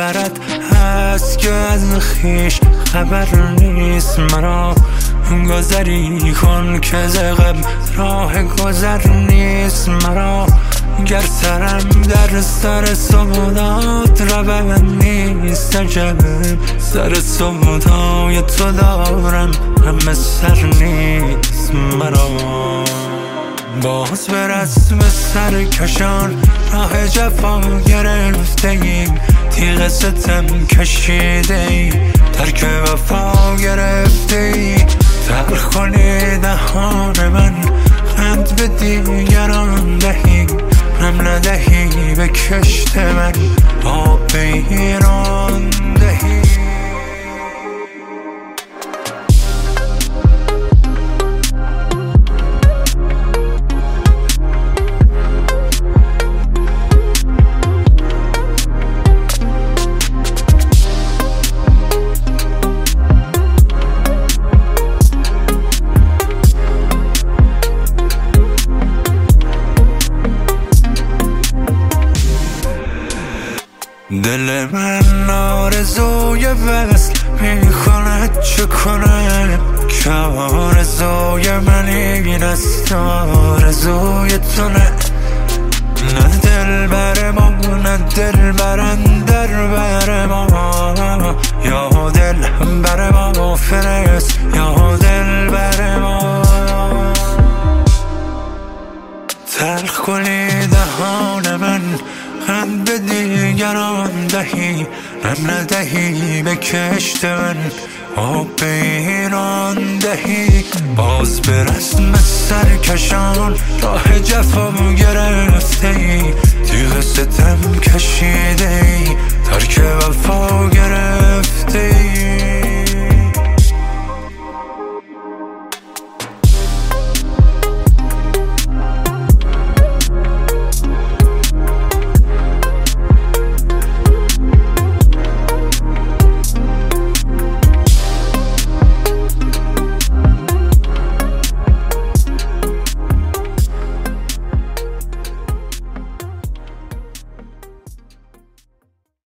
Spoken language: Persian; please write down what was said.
خبرت هست که از خویش خبر نیست. مرا گذری کن که ز غم راه گذر نیست مرا. گر سرم در سر سودات روند نیست عجب، سر سودای تو دارم همه سر نیست مرا. باز به رسم سرکشان راه جفا گرفته ایم، تیغ ستم کشیده ای، ترک وفا گرفته ای. تلخ کنی دهان من، خند به دیگران دهی، هم ندهی به کشت من، آب به ایران دهی. دل من آرزوی وصل میکند چه کنم، که آرزوی من این است آرزوی تو نه. نه دل بر ما نه دل برندر بر ما، یا دل بر ما فرست یا دل بر ما. تلخ کنی دهان من، خند به دیگران دهی، هم ندهی به کشت من، آب به ایران دهی. باز به رسم سرکشان راه جفا گرفته ای، تیغ ستم کشیده